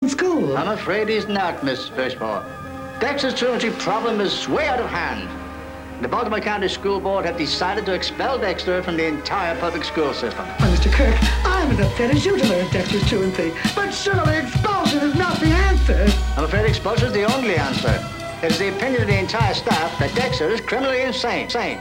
school. I'm afraid he's not, Miss Fishmore. Dexter's truancy problem is way out of hand. The Baltimore County School Board have decided to expel Dexter from the entire public school system. Well, Mr. Kirk, I'm as upset as you to learn Dexter's truancy, but surely expulsion is not the answer. I'm afraid expulsion is the only answer. It's the opinion of the entire staff that Dexter is criminally insane. Sane.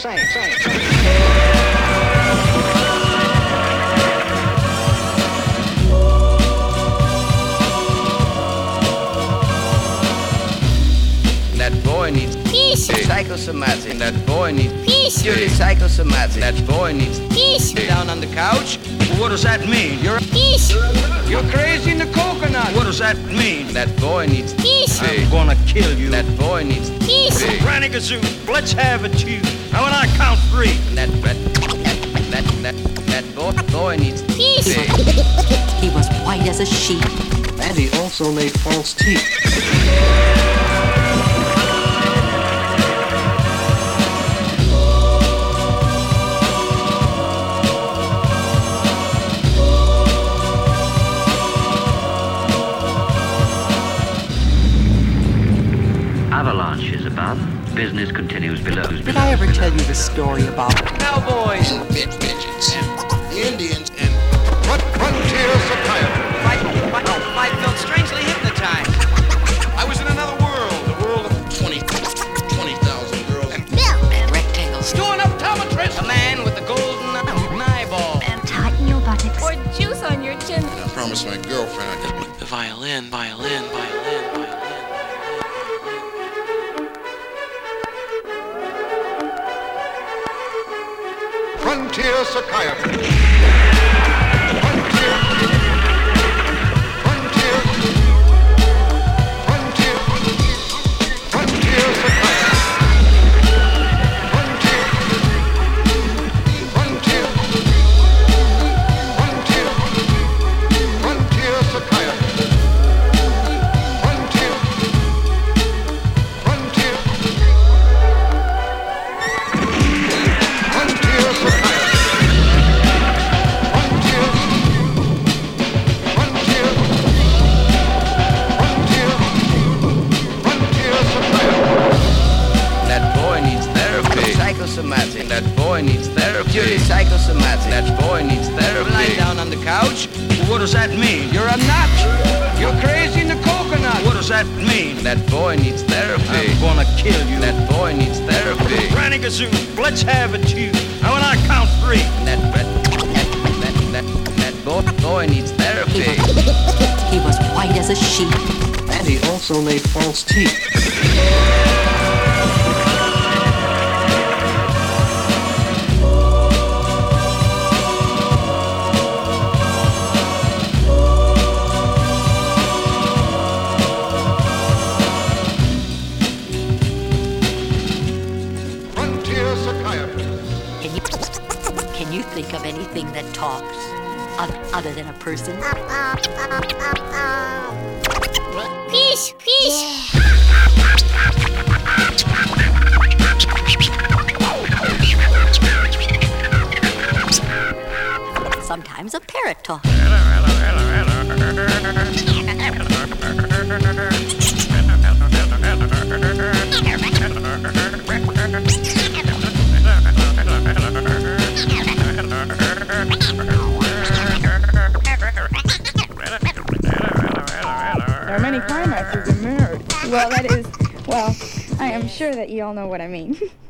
That boy needs peace. Psychosomatic. That boy needs peace. Purely psychosomatic. That boy needs peace. Down on the couch. What does that mean? Peace. You're crazy in the coconut. What does that mean? That boy needs peace. I'm gonna kill you. That boy needs peace. Granny Gazoo, let's have it, you. Now when I count 3. That boy needs peace. He was white as a sheet. And he also made false teeth. Avalanche is above. Business continues below. Did I ever tell you the story about cowboys and midgets and the Indians and frontier psychiatry? I felt strangely hypnotized. I was in another world, the world of 20,000 girls. And milk. and rectangles? Doing optometrist. A man with a golden eyeball. And tighten your buttocks. Or juice on your chin. And I promised my girlfriend the violin. frontier psychiatry. That boy needs therapy. Purely psychosomatic. That boy needs therapy. Lying down on the couch. What does that mean? You're a nut. You're crazy in the coconut. What does that mean? That boy needs therapy. I'm gonna kill you. That boy needs therapy. Granny Gazoo, let's have it, you. Now when I count 3. That boy needs therapy. He was white as a sheet. And he also made false teeth. Can you think of anything that talks other than a person? Peace. Sometimes a parrot talks. There are many climaxes in marriage. Well, I am sure that you all know what I mean.